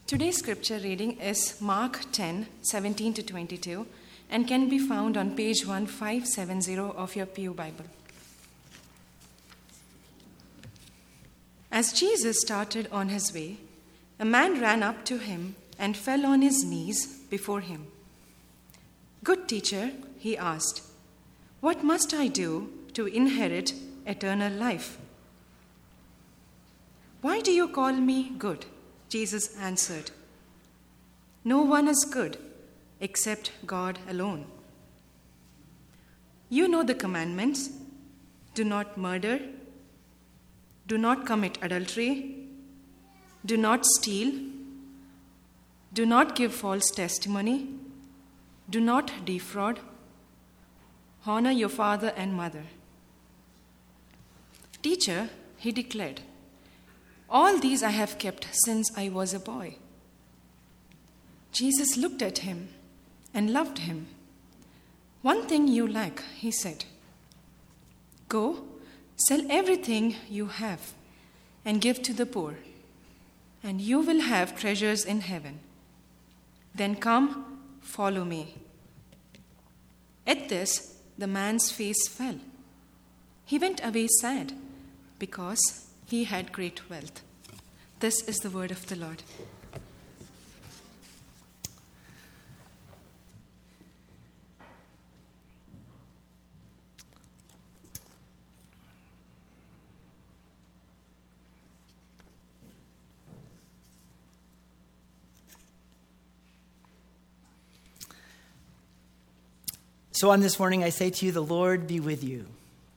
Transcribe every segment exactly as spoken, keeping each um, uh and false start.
Today's scripture reading is Mark ten, seventeen to twenty-two, and can be found on page fifteen seventy of your Pew Bible. As Jesus started on his way, a man ran up to him and fell on his knees before him. "Good teacher," he asked, "what must I do to inherit eternal life?" "Why do you call me good?" Jesus answered. "No one is good except God alone. You know the commandments: do not murder, do not commit adultery, do not steal, do not give false testimony, do not defraud, honor your father and mother." "Teacher," he declared, "all these I have kept since I was a boy." Jesus looked at him and loved him. "One thing you lack," he said. "Go, sell everything you have and give to the poor, and you will have treasures in heaven. Then come, follow me." At this, the man's face fell. He went away sad because he had great wealth. This is the word of the Lord. So on this morning, I say to you, the Lord be with you.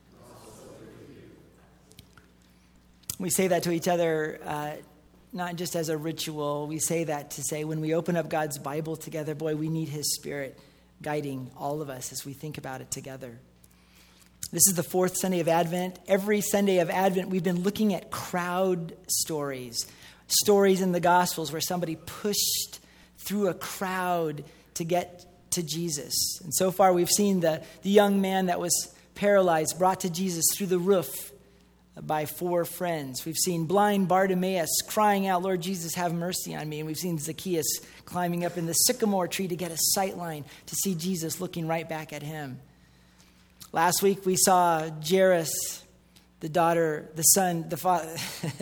We say that to each other, uh, not just as a ritual. We say that to say when we open up God's Bible together, boy, we need his Spirit guiding all of us as we think about it together. This is the fourth Sunday of Advent. Every Sunday of Advent, we've been looking at crowd stories, stories in the Gospels where somebody pushed through a crowd to get to Jesus. And so far, we've seen the, the young man that was paralyzed brought to Jesus through the roof by four friends. We've seen blind Bartimaeus crying out, "Lord Jesus, have mercy on me." And we've seen Zacchaeus climbing up in the sycamore tree to get a sight line to see Jesus looking right back at him. Last week, we saw Jairus, the daughter, the son, the father,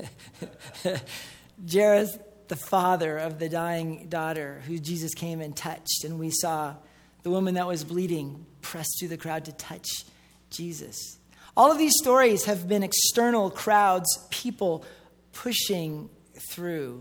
Jairus, the father of the dying daughter who Jesus came and touched. And we saw the woman that was bleeding press through the crowd to touch Jesus. All of these stories have been external crowds, people pushing through.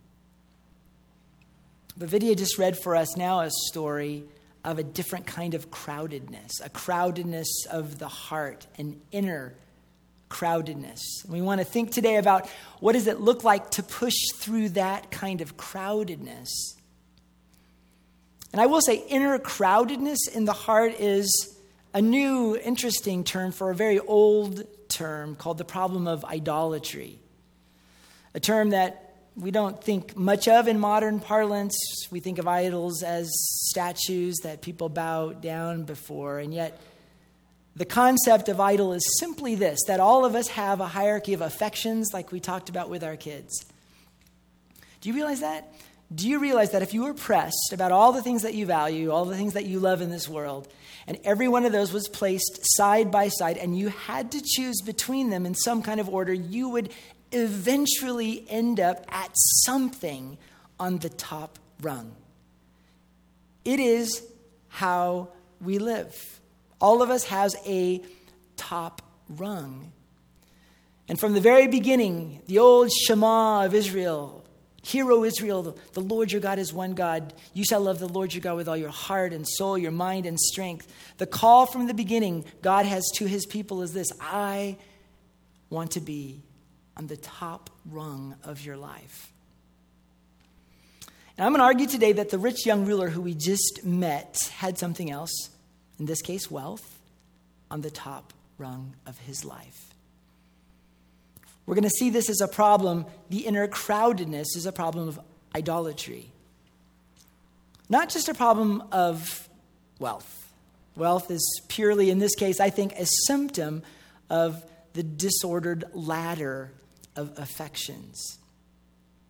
But Vidya just read for us now a story of a different kind of crowdedness, a crowdedness of the heart, an inner crowdedness. We want to think today about what does it look like to push through that kind of crowdedness. And I will say inner crowdedness in the heart is a new, interesting term for a very old term called the problem of idolatry. A term that we don't think much of in modern parlance. We think of idols as statues that people bow down before, and yet the concept of idol is simply this, that all of us have a hierarchy of affections like we talked about with our kids. Do you realize that? Do you realize that if you were pressed about all the things that you value, all the things that you love in this world, and every one of those was placed side by side, and you had to choose between them in some kind of order, you would eventually end up at something on the top rung. It is how we live. All of us has a top rung. And from the very beginning, the old Shema of Israel, "Hear, O Israel, the Lord your God is one God. You shall love the Lord your God with all your heart and soul, your mind and strength." The call from the beginning God has to his people is this: I want to be on the top rung of your life. And I'm going to argue today that the rich young ruler who we just met had something else, in this case, wealth, on the top rung of his life. We're going to see this as a problem. The inner crowdedness is a problem of idolatry. Not just a problem of wealth. Wealth is purely, in this case, I think, a symptom of the disordered ladder of affections.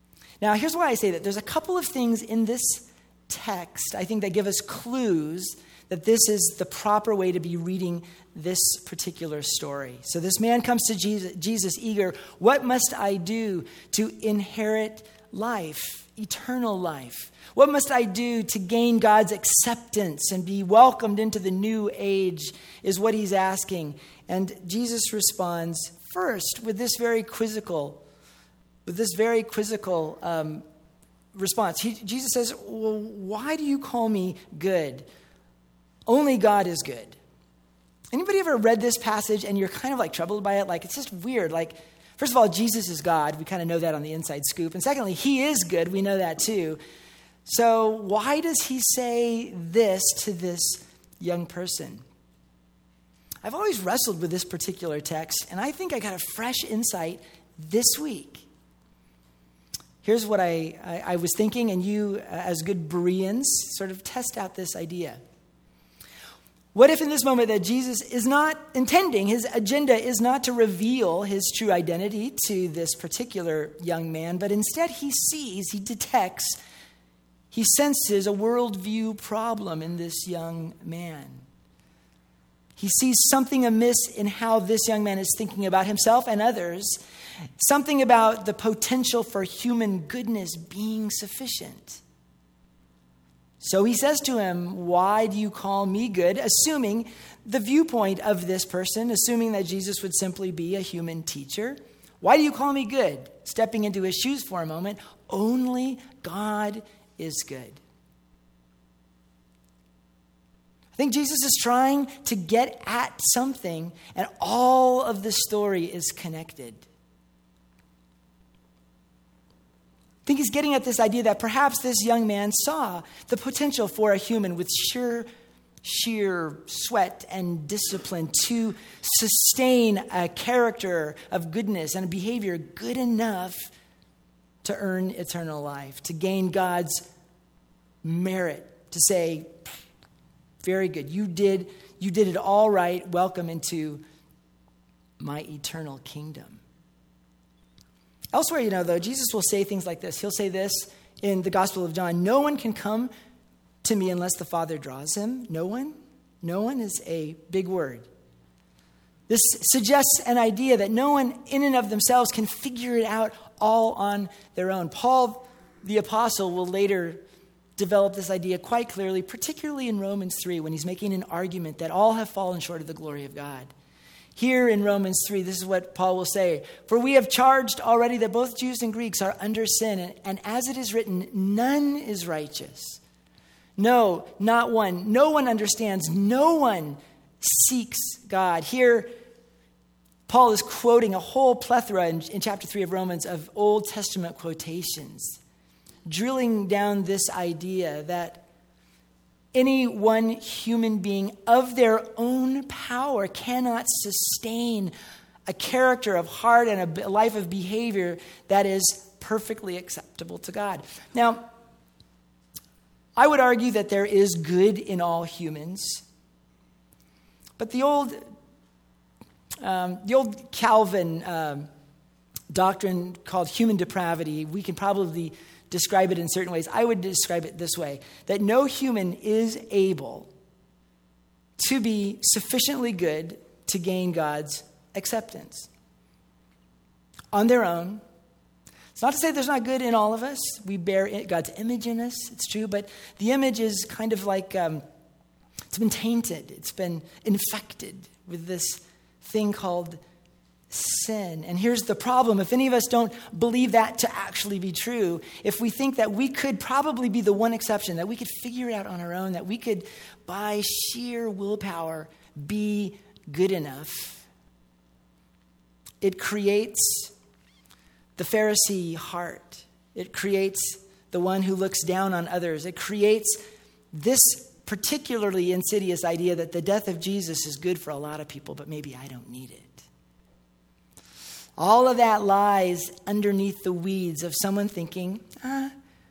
Now, here's why I say that. There's a couple of things in this text, I think, that give us clues that this is the proper way to be reading this particular story. So this man comes to Jesus, Jesus eager, what must I do to inherit life, eternal life? What must I do to gain God's acceptance and be welcomed into the new age is what he's asking. And Jesus responds first with this very quizzical, with this very quizzical um, response. He, Jesus says, well, why do you call me good? Only God is good. Anybody ever read this passage and you're kind of like troubled by it? Like, it's just weird. Like, first of all, Jesus is God. We kind of know that on the inside scoop. And secondly, he is good. We know that too. So why does he say this to this young person? I've always wrestled with this particular text, and I think I got a fresh insight this week. Here's what I, I, I was thinking, and you, uh, as good Bereans, sort of test out this idea. What if in this moment that Jesus is not intending, his agenda is not to reveal his true identity to this particular young man, but instead he sees, he detects, he senses a worldview problem in this young man. He sees something amiss in how this young man is thinking about himself and others, something about the potential for human goodness being sufficient. So he says to him, why do you call me good? Assuming the viewpoint of this person, assuming that Jesus would simply be a human teacher. Why do you call me good? Stepping into his shoes for a moment, only God is good. I think Jesus is trying to get at something, and all of the story is connected. I think he's getting at this idea that perhaps this young man saw the potential for a human with sheer, sheer sweat and discipline to sustain a character of goodness and a behavior good enough to earn eternal life, to gain God's merit, to say, very good, you did, you did it all right, welcome into my eternal kingdom. Elsewhere, you know, though, Jesus will say things like this. He'll say this in the Gospel of John. No one can come to me unless the Father draws him. No one? No one is a big word. This suggests an idea that no one in and of themselves can figure it out all on their own. Paul, the apostle, will later develop this idea quite clearly, particularly in Romans three, when he's making an argument that all have fallen short of the glory of God. Here in Romans three, this is what Paul will say. For we have charged already that both Jews and Greeks are under sin, and, and as it is written, none is righteous. No, not one. No one understands. No one seeks God. Here, Paul is quoting a whole plethora in, in chapter three of Romans of Old Testament quotations, drilling down this idea that any one human being of their own power cannot sustain a character of heart and a life of behavior that is perfectly acceptable to God. Now, I would argue that there is good in all humans, but the old, um, the old Calvin um, doctrine called human depravity, we can probably describe it in certain ways. I would describe it this way, that no human is able to be sufficiently good to gain God's acceptance on their own. It's not to say there's not good in all of us. We bear God's image in us, it's true, but the image is kind of like, um, it's been tainted. It's been infected with this thing called sin. And here's the problem. If any of us don't believe that to actually be true, if we think that we could probably be the one exception, that we could figure it out on our own, that we could, by sheer willpower, be good enough, it creates the Pharisee heart. It creates the one who looks down on others. It creates this particularly insidious idea that the death of Jesus is good for a lot of people, but maybe I don't need it. All of that lies underneath the weeds of someone thinking, ah,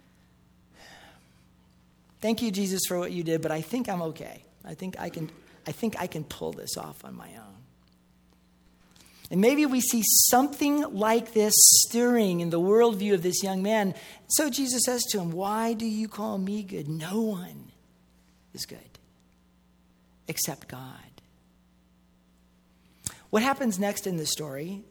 thank you, Jesus, for what you did, but I think I'm okay. I think I can, I think I can pull this off on my own. And maybe we see something like this stirring in the worldview of this young man. So Jesus says to him, why do you call me good? No one is good except God. What happens next in the story?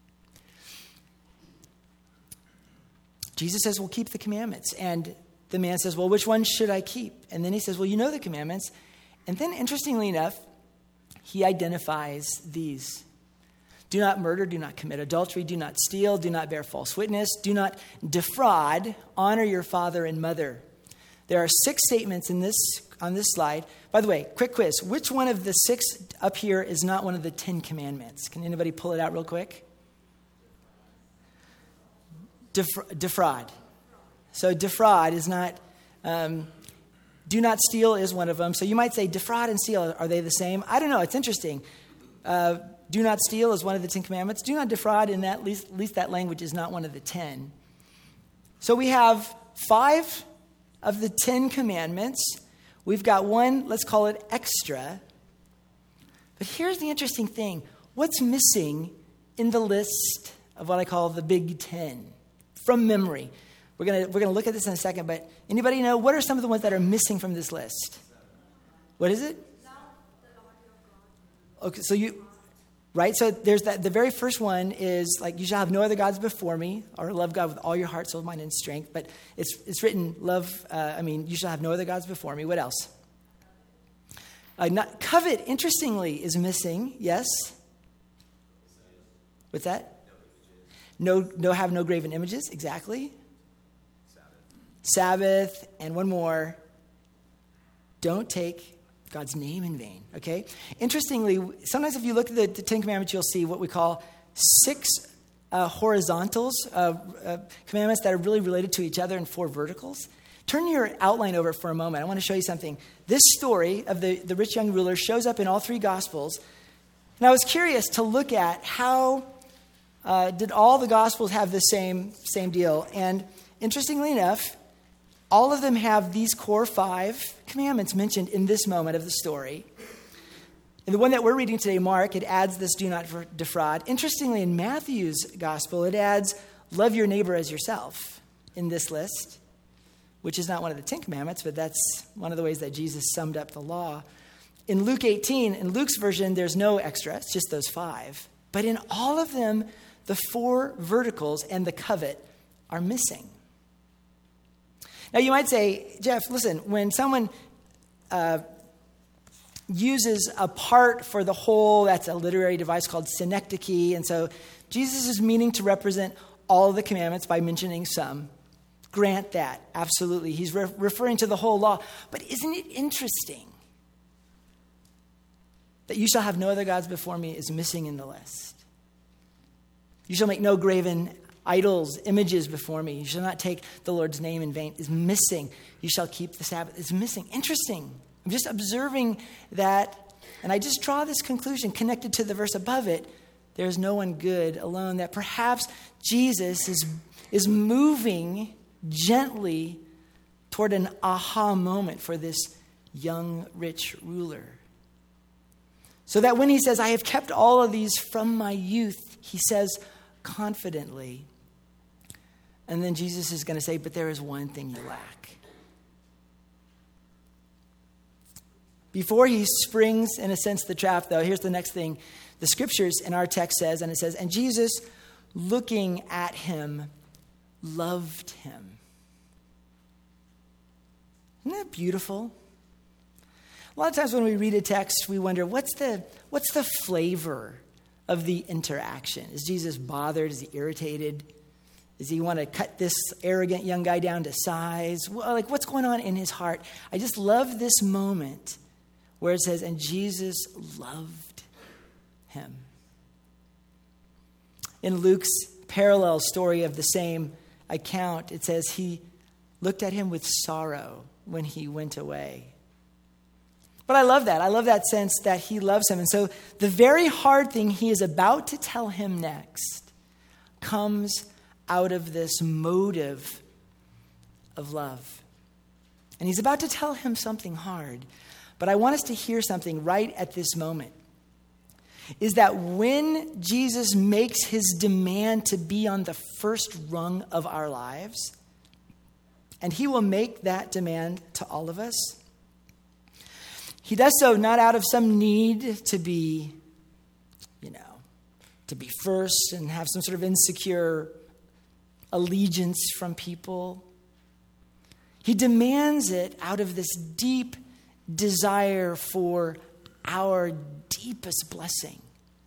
Jesus says, well, keep the commandments. And the man says, well, which one should I keep? And then he says, well, you know the commandments. And then, interestingly enough, he identifies these. Do not murder, do not commit adultery, do not steal, do not bear false witness, do not defraud, honor your father and mother. There are six statements in this on this slide. By the way, quick quiz. Which one of the six up here is not one of the Ten Commandments? Can anybody pull it out real quick? Defra- defraud. So defraud is not, um, do not steal is one of them. So you might say defraud and steal, are they the same? I don't know. It's interesting. Uh, do not steal is one of the Ten Commandments. Do not defraud, in that, at least, at least that language is not one of the ten. So we have five of the Ten Commandments. We've got one, let's call it extra. But here's the interesting thing. What's missing in the list of what I call the Big Ten? From memory. We're gonna we're gonna look at this in a second, but anybody know what are some of the ones that are missing from this list? What is it? Okay, so you right, so there's that the very first one is like you shall have no other gods before me, or love God with all your heart, soul, mind, and strength. But it's it's written love. Uh, I mean, you shall have no other gods before me. What else? Uh, not covet. Interestingly, is missing. Yes. What's that? No, no, have no graven images. Exactly. Sabbath. Sabbath, and one more. Don't take God's name in vain. Okay. Interestingly, sometimes if you look at the, the Ten Commandments, you'll see what we call six uh, horizontals, uh, uh, commandments that are really related to each other, and four verticals. Turn your outline over for a moment. I want to show you something. This story of the, the rich young ruler shows up in all three Gospels. And I was curious to look at how uh, did all the Gospels have the same, same deal. And interestingly enough, all of them have these core five commandments mentioned in this moment of the story. And the one that we're reading today, Mark, it adds this do not defraud. Interestingly, in Matthew's Gospel, it adds love your neighbor as yourself in this list, which is not one of the Ten Commandments, but that's one of the ways that Jesus summed up the law. In Luke eighteen, in Luke's version, there's no extra. It's just those five. But in all of them, the four verticals and the covet are missing. Now, you might say, Jeff, listen, when someone uh, uses a part for the whole, that's a literary device called synecdoche. And so Jesus is meaning to represent all of the commandments by mentioning some. Grant that, absolutely. He's re- referring to the whole law. But isn't it interesting that you shall have no other gods before me is missing in the list? You shall make no graven idols, images before me. You shall not take the Lord's name in vain is missing. You shall keep the Sabbath is missing. Interesting. I'm just observing that, and I just draw this conclusion connected to the verse above it. There is no one good alone. That perhaps Jesus is, is moving gently toward an aha moment for this young rich ruler. So that when he says, I have kept all of these from my youth, he says confidently. And then Jesus is going to say, but there is one thing you lack. Before he springs, in a sense, the trap, though, here's the next thing. The scriptures in our text says, and it says, and Jesus, looking at him, loved him. Isn't that beautiful? A lot of times when we read a text, we wonder, what's the what's the flavor of the interaction? Is Jesus bothered? Is he irritated? Does he want to cut this arrogant young guy down to size? Well, like, what's going on in his heart? I just love this moment where it says, and Jesus loved him. In Luke's parallel story of the same account, it says he looked at him with sorrow when he went away. But I love that. I love that sense that he loves him. And so the very hard thing he is about to tell him next comes out of this motive of love. And he's about to tell him something hard. But I want us to hear something right at this moment. is that when Jesus makes his demand to be on the first rung of our lives, and he will make that demand to all of us, he does so not out of some need to be, you know, to be first and have some sort of insecure allegiance from people. He demands it out of this deep desire for our deepest blessing.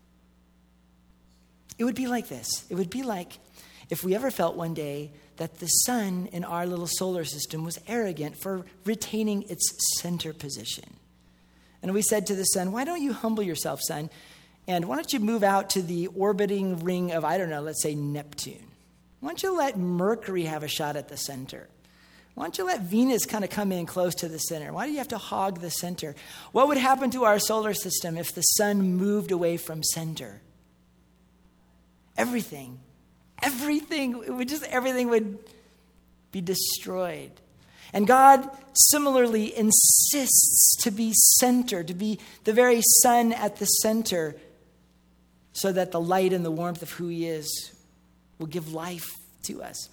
It would be like this. It would be like if we ever felt one day that the sun in our little solar system was arrogant for retaining its center position. And we said to the sun, why don't you humble yourself, sun? And why don't you move out to the orbiting ring of, I don't know, let's say Neptune? Why don't you let Mercury have a shot at the center? Why don't you let Venus kind of come in close to the center? Why do you have to hog the center? What would happen to our solar system if the sun moved away from center? Everything, everything, it would just, everything would be destroyed. And God similarly insists to be center, to be the very sun at the center, so that the light and the warmth of who he is will give life to us.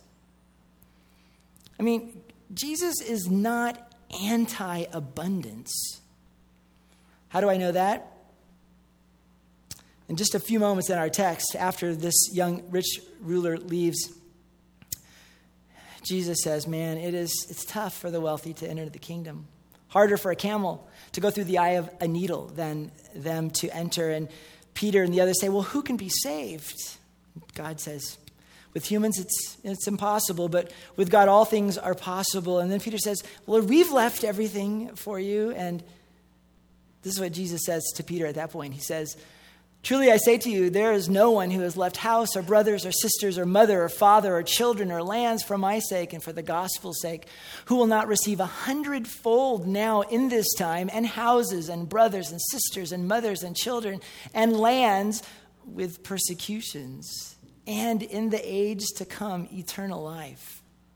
I mean, Jesus is not anti-abundance. How do I know that? In just a few moments in our text, after this young rich ruler leaves, Jesus says, man, it is it's tough for the wealthy to enter the kingdom. Harder for a camel to go through the eye of a needle than them to enter. And Peter and the others say, well, who can be saved? God says, with humans, it's it's impossible, but with God, all things are possible. And then Peter says, well, we've left everything for you. And this is what Jesus says to Peter at that point. He says, truly I say to you, there is no one who has left house or brothers or sisters or mother or father or children or lands for my sake and for the gospel's sake, who will not receive a hundredfold now in this time, and houses and brothers and sisters and mothers and children and lands with persecutions, and in the age to come, eternal life.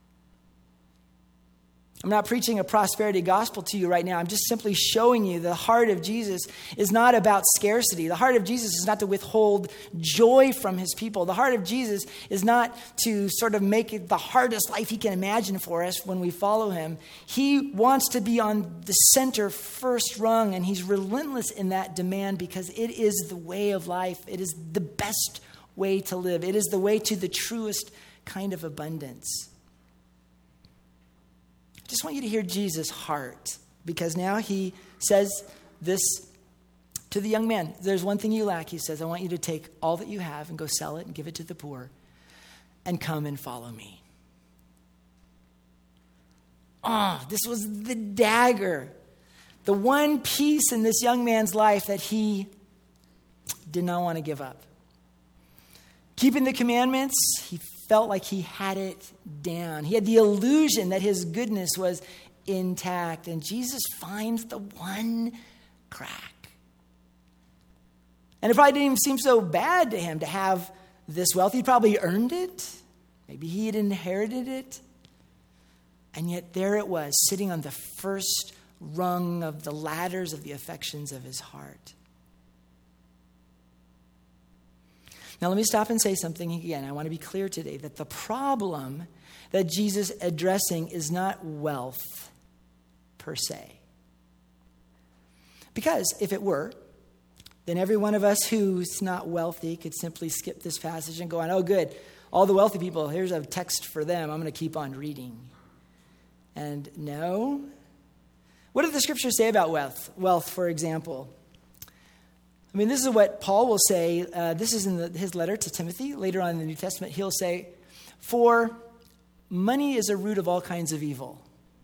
I'm not preaching a prosperity gospel to you right now. I'm just simply showing you the heart of Jesus is not about scarcity. The heart of Jesus is not to withhold joy from his people. The heart of Jesus is not to sort of make it the hardest life he can imagine for us when we follow him. He wants to be on the center first rung, and he's relentless in that demand because it is the way of life. It is the best way to live. It is the way to the truest kind of abundance. I just want you to hear Jesus' heart, because now he says this to the young man. There's one thing you lack, he says. I want you to take all that you have and go sell it and give it to the poor and come and follow me. Ah, oh, this was the dagger, the one piece in this young man's life that he did not want to give up. Keeping the commandments, he felt like he had it down. He had the illusion that his goodness was intact. And Jesus finds the one crack. And it probably didn't even seem so bad to him to have this wealth. He probably earned it. Maybe he had inherited it. And yet there it was, sitting on the first rung of the ladders of the affections of his heart. Now, let me stop and say something again. I want to be clear today that the problem that Jesus is addressing is not wealth per se. Because if it were, then every one of us who's not wealthy could simply skip this passage and go on, oh, good, all the wealthy people, here's a text for them. I'm going to keep on reading. And no. What do the scriptures say about wealth? Wealth, for example. I mean, this is what Paul will say. Uh, this is in the, his letter to Timothy. Later on in the New Testament, he'll say, for money is a root of all kinds of evil.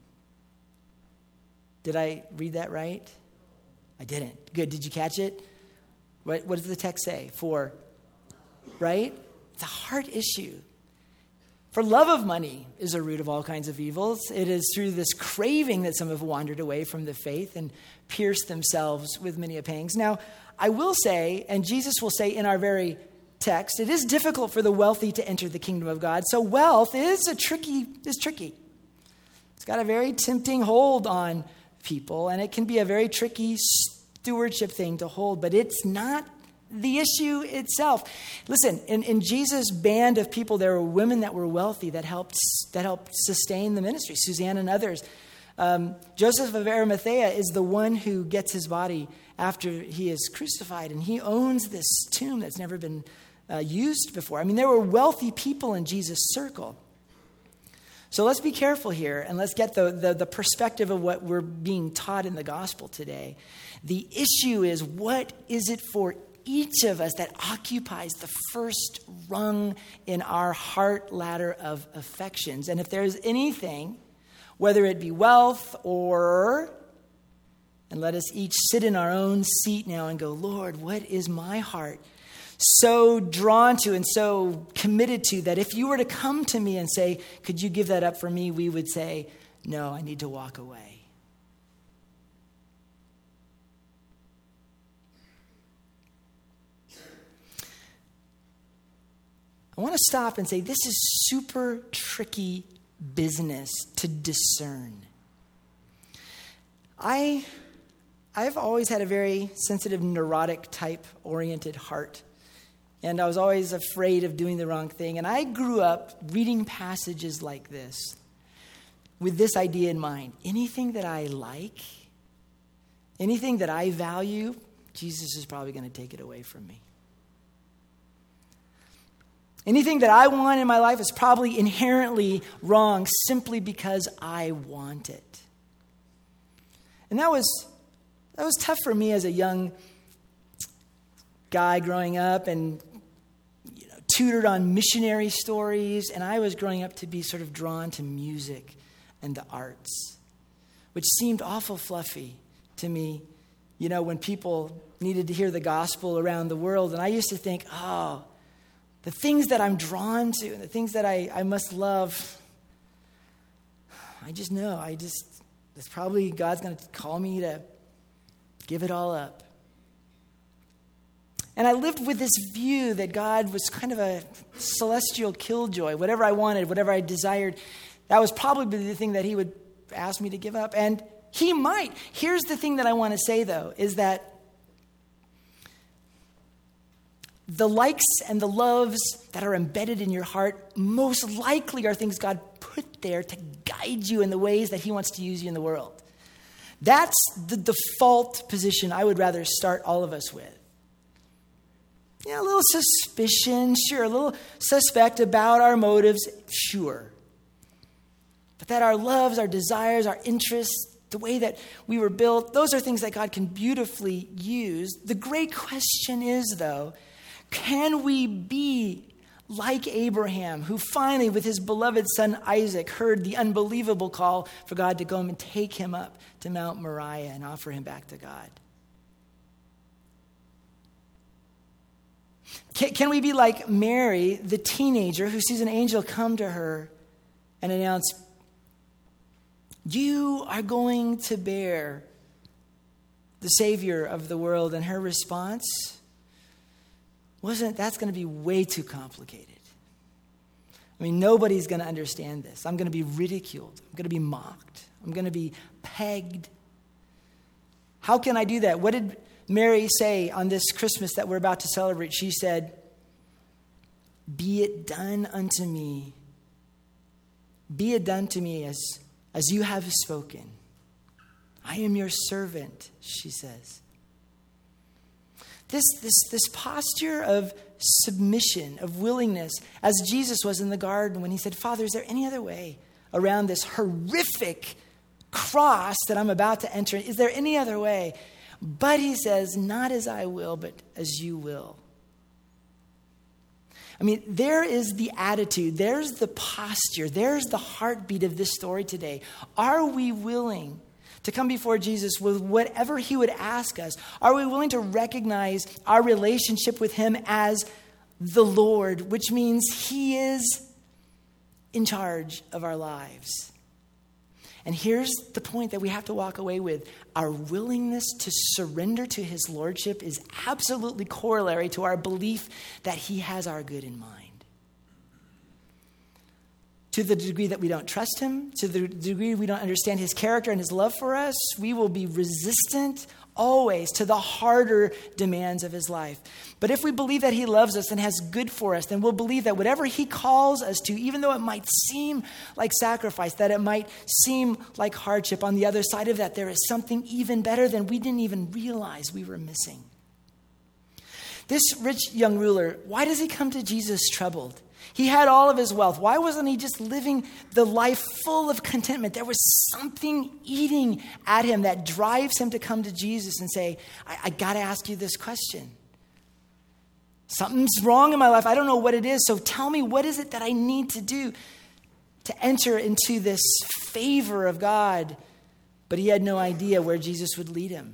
Did I read that right? I didn't. Good. Did you catch it? What, what does the text say? For, right? It's a heart issue. For love of money is a root of all kinds of evils. It is through this craving that some have wandered away from the faith and pierced themselves with many pangs. Now, I will say, and Jesus will say in our very text, it is difficult for the wealthy to enter the kingdom of God. So wealth is a tricky, is tricky. It's got a very tempting hold on people, and it can be a very tricky stewardship thing to hold, but it's not the issue itself. Listen, in, in Jesus' band of people, there were women that were wealthy that helped that helped sustain the ministry, Suzanne and others. Um, Joseph of Arimathea is the one who gets his body after he is crucified, and he owns this tomb that's never been uh, used before. I mean, there were wealthy people in Jesus' circle. So let's be careful here, and let's get the, the, the perspective of what we're being taught in the gospel today. The issue is, what is it for each of us that occupies the first rung in our heart ladder of affections? And if there's anything, whether it be wealth or, and let us each sit in our own seat now and go, Lord, what is my heart so drawn to and so committed to that if you were to come to me and say, could you give that up for me? We would say, no, I need to walk away. I want to stop and say this is super tricky business to discern. I, I've always had a very sensitive, neurotic type oriented heart. And I was always afraid of doing the wrong thing. And I grew up reading passages like this with this idea in mind. Anything that I like, anything that I value, Jesus is probably going to take it away from me. Anything that I want in my life is probably inherently wrong simply because I want it. And that was that was tough for me as a young guy growing up and you know, tutored on missionary stories. And I was growing up to be sort of drawn to music and the arts, which seemed awful fluffy to me, you know, when people needed to hear the gospel around the world. And I used to think, oh, the things that I'm drawn to and the things that I, I must love, I just know, I just, it's probably God's going to call me to give it all up. And I lived with this view that God was kind of a celestial killjoy. Whatever I wanted, whatever I desired, that was probably the thing that he would ask me to give up. And he might. Here's the thing that I want to say, though, is that the likes and the loves that are embedded in your heart most likely are things God put there to guide you in the ways that he wants to use you in the world. That's the default position I would rather start all of us with. Yeah, a little suspicion, sure, a little suspect about our motives, sure. But that our loves, our desires, our interests, the way that we were built, those are things that God can beautifully use. The great question is, though, can we be like Abraham, who finally, with his beloved son Isaac, heard the unbelievable call for God to go and take him up to Mount Moriah and offer him back to God? Can, can we be like Mary, the teenager, who sees an angel come to her and announce, you are going to bear the Savior of the world? And her response wasn't, that's going to be way too complicated. I mean, nobody's going to understand this. I'm going to be ridiculed. I'm going to be mocked. I'm going to be pegged. How can I do that? What did Mary say on this Christmas that we're about to celebrate? She said, be it done unto me. Be it done to me as, as you have spoken. I am your servant, she says. This, this, this posture of submission, of willingness, as Jesus was in the garden when he said, Father, is there any other way around this horrific cross that I'm about to enter? Is there any other way? But he says, not as I will, but as you will. I mean, there is the attitude, there's the posture, there's the heartbeat of this story today. Are we willing to come before Jesus with whatever he would ask us? Are we willing to recognize our relationship with him as the Lord, which means he is in charge of our lives? And here's the point that we have to walk away with. Our willingness to surrender to his lordship is absolutely corollary to our belief that he has our good in mind. To the degree that we don't trust him, to the degree we don't understand his character and his love for us, we will be resistant always to the harder demands of his life. But if we believe that he loves us and has good for us, then we'll believe that whatever he calls us to, even though it might seem like sacrifice, that it might seem like hardship, on the other side of that, there is something even better than we didn't even realize we were missing. This rich young ruler, why does he come to Jesus troubled? He had all of his wealth. Why wasn't he just living the life full of contentment? There was something eating at him that drives him to come to Jesus and say, I, I got to ask you this question. Something's wrong in my life. I don't know what it is. So tell me, what is it that I need to do to enter into this favor of God? But he had no idea where Jesus would lead him.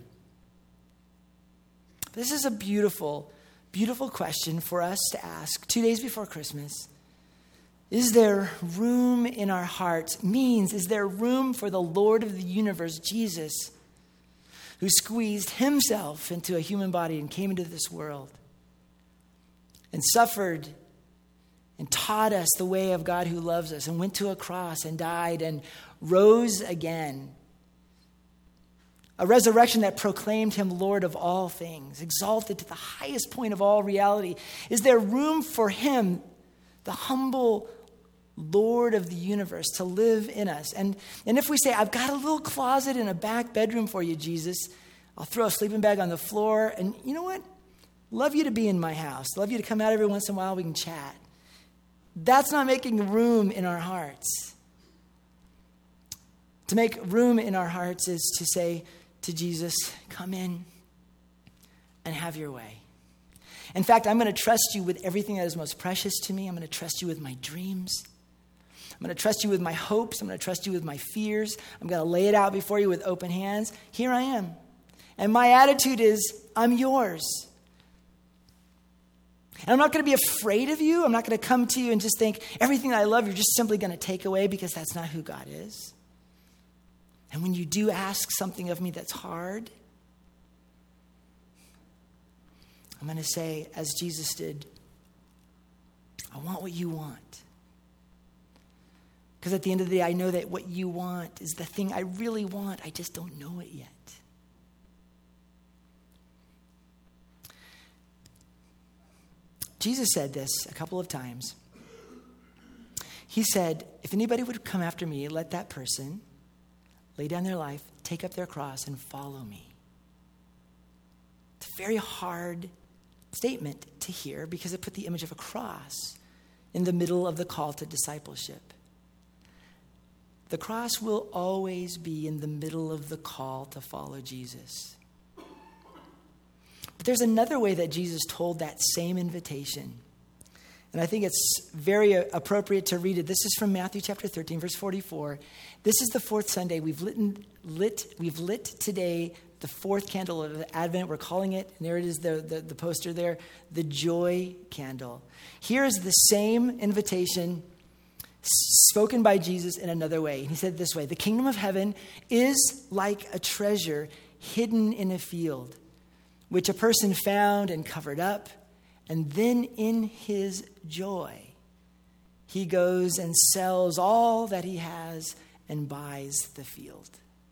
This is a beautiful Beautiful question for us to ask two days before Christmas. Is there room in our hearts? Means, is there room for the Lord of the universe, Jesus, who squeezed himself into a human body and came into this world and suffered and taught us the way of God who loves us and went to a cross and died and rose again? A resurrection that proclaimed him Lord of all things, exalted to the highest point of all reality. Is there room for him, the humble Lord of the universe, to live in us? And, and if we say, I've got a little closet in a back bedroom for you, Jesus, I'll throw a sleeping bag on the floor, and you know what? Love you to be in my house. Love you to come out every once in a while, we can chat. That's not making room in our hearts. To make room in our hearts is to say to Jesus, come in and have your way. In fact, I'm going to trust you with everything that is most precious to me. I'm going to trust you with my dreams. I'm going to trust you with my hopes. I'm going to trust you with my fears. I'm going to lay it out before you with open hands. Here I am. And my attitude is, I'm yours. And I'm not going to be afraid of you. I'm not going to come to you and just think everything that I love, you're just simply going to take away, because that's not who God is. And when you do ask something of me that's hard, I'm going to say, as Jesus did, I want what you want. Because at the end of the day, I know that what you want is the thing I really want. I just don't know it yet. Jesus said this a couple of times. He said, if anybody would come after me, let that person lay down their life, take up their cross, and follow me. It's a very hard statement to hear because it put the image of a cross in the middle of the call to discipleship. The cross will always be in the middle of the call to follow Jesus. But there's another way that Jesus told that same invitation. And I think it's very appropriate to read it. This is from Matthew chapter thirteen, verse forty-four. This is the fourth Sunday. We've lit, lit, we've lit today the fourth candle of Advent. We're calling it, and there it is, the, the, the poster there, the joy candle. Here is the same invitation spoken by Jesus in another way. And he said it this way: the kingdom of heaven is like a treasure hidden in a field, which a person found and covered up. And then in his joy, he goes and sells all that he has and buys the field.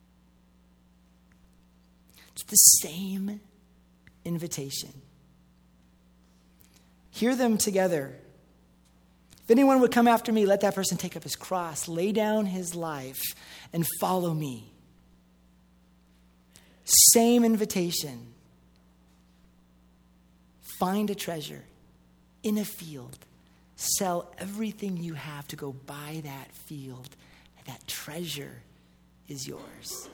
It's the same invitation. Hear them together. If anyone would come after me, let that person take up his cross, lay down his life, and follow me. Same invitation. Find a treasure in a field. Sell everything you have to go buy that field. And that treasure is yours.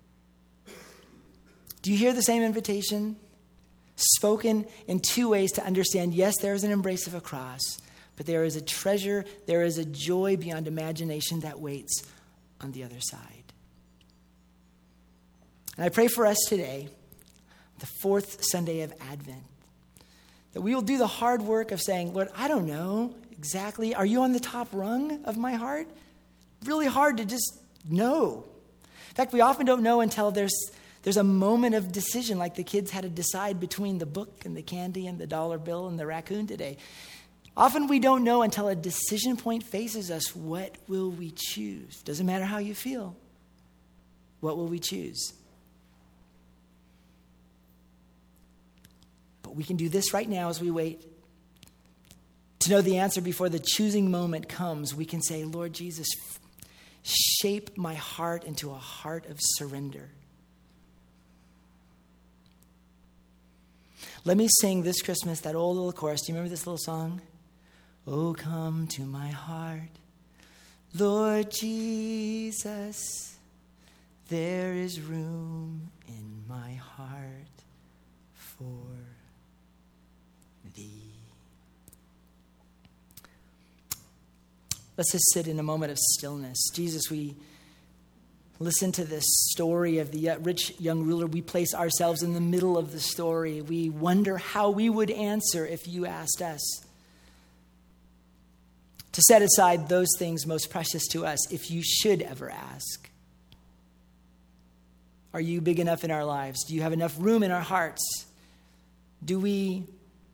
Do you hear the same invitation? Spoken in two ways to understand, yes, there is an embrace of a cross, but there is a treasure, there is a joy beyond imagination that waits on the other side. And I pray for us today, the fourth Sunday of Advent, that we will do the hard work of saying, Lord, I don't know exactly. Are you on the top rung of my heart? Really hard to just know. In fact, we often don't know until there's there's a moment of decision, like the kids had to decide between the book and the candy and the dollar bill and the raccoon today. Often we don't know until a decision point faces us. What will we choose? Doesn't matter how you feel. What will we choose? But we can do this right now as we wait. To know the answer before the choosing moment comes, we can say, Lord Jesus, shape my heart into a heart of surrender. Let me sing this Christmas that old little chorus. Do you remember this little song? Oh, come to my heart, Lord Jesus, there is room in my heart for thee. Let's just sit in a moment of stillness. Jesus, we listen to this story of the rich young ruler. We place ourselves in the middle of the story. We wonder how we would answer if you asked us to set aside those things most precious to us, if you should ever ask. Are you big enough in our lives? Do you have enough room in our hearts? Do we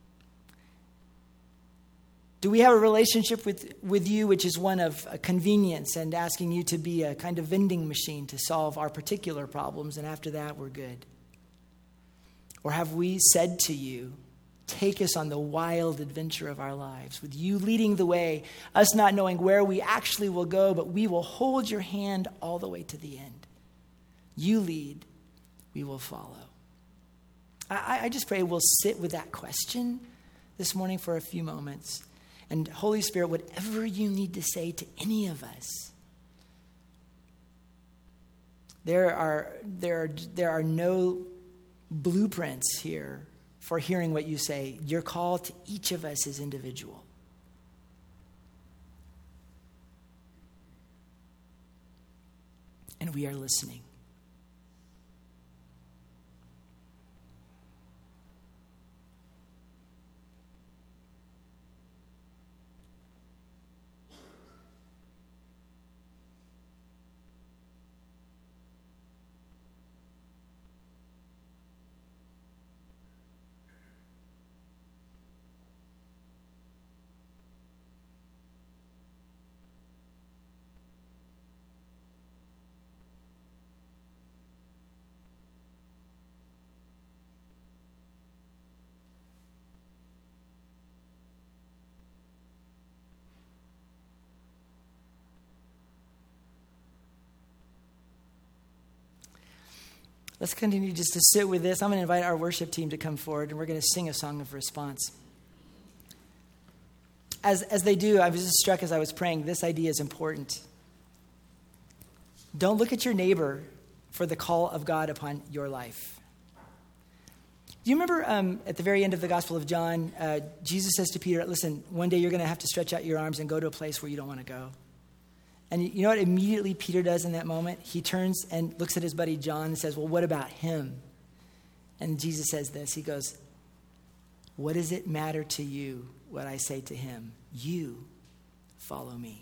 Do we have a relationship with, with you which is one of a convenience and asking you to be a kind of vending machine to solve our particular problems, and after that we're good? Or have we said to you, take us on the wild adventure of our lives, with you leading the way, us not knowing where we actually will go, but we will hold your hand all the way to the end. You lead, we will follow. I, I just pray we'll sit with that question this morning for a few moments. And Holy Spirit, whatever you need to say to any of us, there are, there are, there are no blueprints here for hearing what you say. Your call to each of us is individual. And we are listening. Let's continue just to sit with this. I'm going to invite our worship team to come forward, and we're going to sing a song of response. As, as they do, I was just struck as I was praying, this idea is important. Don't look at your neighbor for the call of God upon your life. Do you remember um, at the very end of the Gospel of John, uh, Jesus says to Peter, listen, one day you're going to have to stretch out your arms and go to a place where you don't want to go. And you know what immediately Peter does in that moment? He turns and looks at his buddy John and says, well, what about him? And Jesus says this. He goes, what does it matter to you what I say to him? You follow me.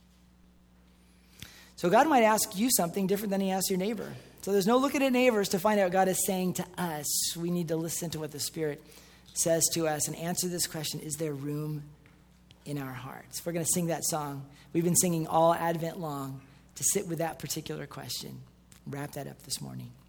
So God might ask you something different than he asks your neighbor. So there's no looking at neighbors to find out what God is saying to us. We need to listen to what the Spirit says to us and answer this question, is there room in our hearts? We're going to sing that song. We've been singing all Advent long to sit with that particular question. Wrap that up this morning.